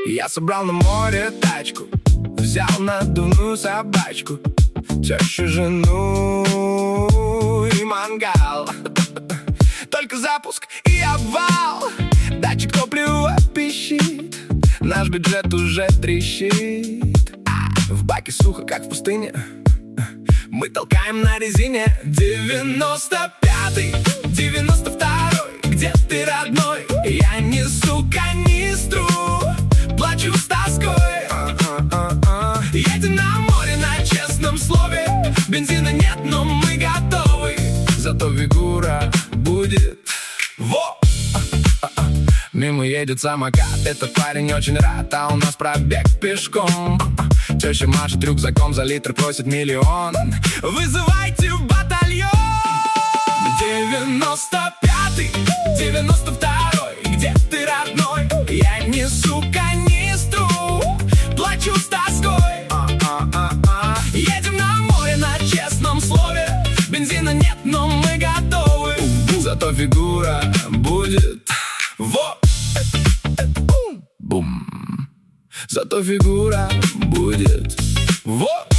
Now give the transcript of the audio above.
Я собрал на море тачку, взял надувную собачку, тещу, жену и мангал. Только запуск и обвал, датчик топлива пищит, наш бюджет уже трещит. В баке сухо, как в пустыне, мы толкаем на резине. 95-й, 92-й, где ты, родной? Я несу канистру, плачу с тоской. Едем на море на честном слове, бензина нет, но мы готовы. Зато фигура будет. Во! Мимо едет самокат, этот парень очень рад, а у нас пробег пешком. Теща машет рюкзаком, за литр просит миллион. Вызывайте в батальон. 95-й, 92-й, где ты, родной? Я несу канистру, плачу с тоской. Едем на море на честном слове, бензина нет, но мы готовы. Зато фигура будет. Во! Бум! Зато фигура будет. Во!